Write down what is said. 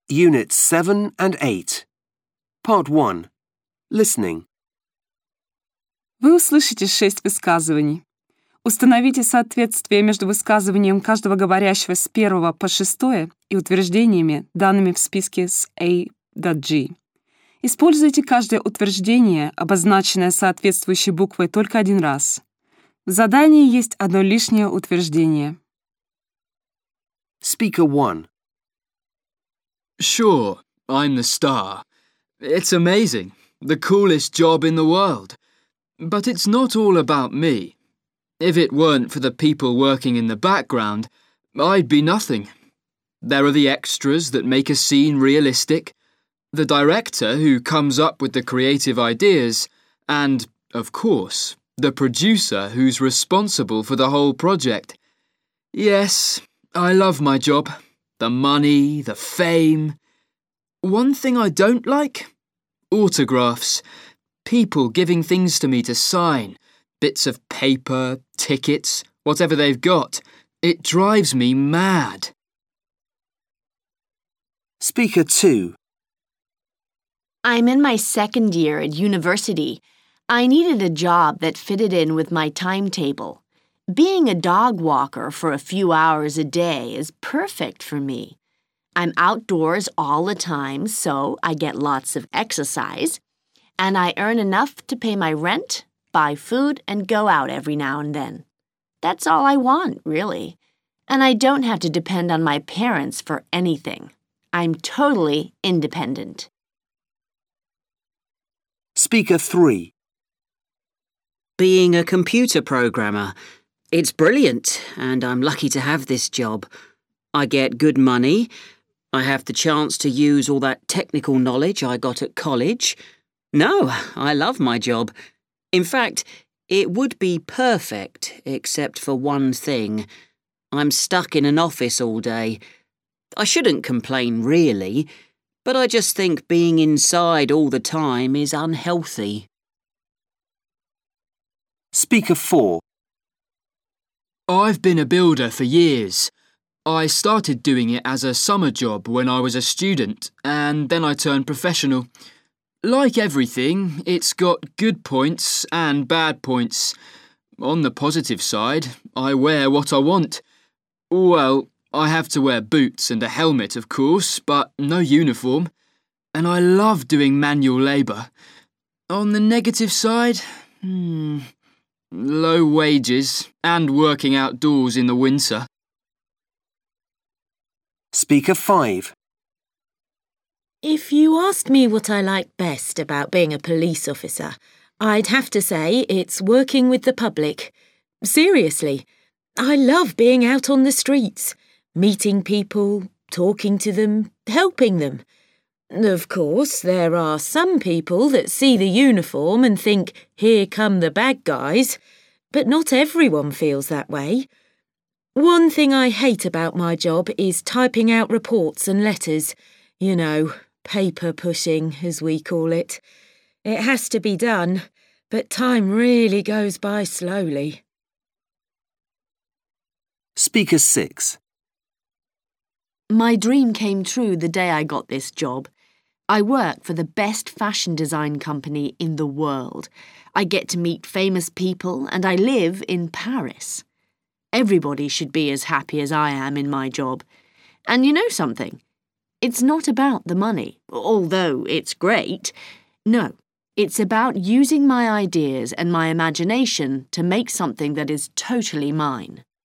Units 7 and 8. Part 1. Listening. Вы услышите 6 высказываний. Установите соответствие между высказыванием каждого говорящего с 1 по 6 и утверждениями, данными в списке с A до G. Используйте каждое утверждение, обозначенное соответствующей буквой, только один раз. В задании есть одно лишнее утверждение. Speaker 1. Sure, I'm the star. It's amazing, the coolest job in the world. But it's not all about me. If it weren't for the people working in the background, I'd be nothing. There are the extras that make a scene realistic, the director who comes up with the creative ideas, and, of course, the producer who's responsible for the whole project. Yes, I love my job. The money, the fame. One thing I don't like? Autographs. People giving things to me to sign. Bits of paper, tickets, whatever they've got. It drives me mad. Speaker 2. I'm in my second year at university. I needed a job that fitted in with my timetable. Being a dog walker for a few hours a day is perfect for me. I'm outdoors all the time, so I get lots of exercise, and I earn enough to pay my rent, buy food, and go out every now and then. That's all I want, really. And I don't have to depend on my parents for anything. I'm totally independent. Speaker 3. Being a computer programmer. It's brilliant, and I'm lucky to have this job. I get good money. I have the chance to use all that technical knowledge I got at college. No, I love my job. In fact, it would be perfect, except for one thing. I'm stuck in an office all day. I shouldn't complain, really, but I just think being inside all the time is unhealthy. Speaker 4. I've been a builder for years. I started doing it as a summer job when I was a student, and then I turned professional. Like everything, it's got good points and bad points. On the positive side, I wear what I want. Well, I have to wear boots and a helmet, of course, but no uniform. And I love doing manual labour. On the negative side, low wages and working outdoors in the winter. Speaker 5. If you asked me what I like best about being a police officer, I'd have to say it's working with the public. Seriously, I love being out on the streets, meeting people, talking to them, helping them. Of course, there are some people that see the uniform and think, here come the bad guys, but not everyone feels that way. One thing I hate about my job is typing out reports and letters. You know, paper pushing, as we call it. It has to be done, but time really goes by slowly. Speaker 6. My dream came true the day I got this job. I work for the best fashion design company in the world. I get to meet famous people and I live in Paris. Everybody should be as happy as I am in my job. And you know something? It's not about the money, although it's great. No, it's about using my ideas and my imagination to make something that is totally mine.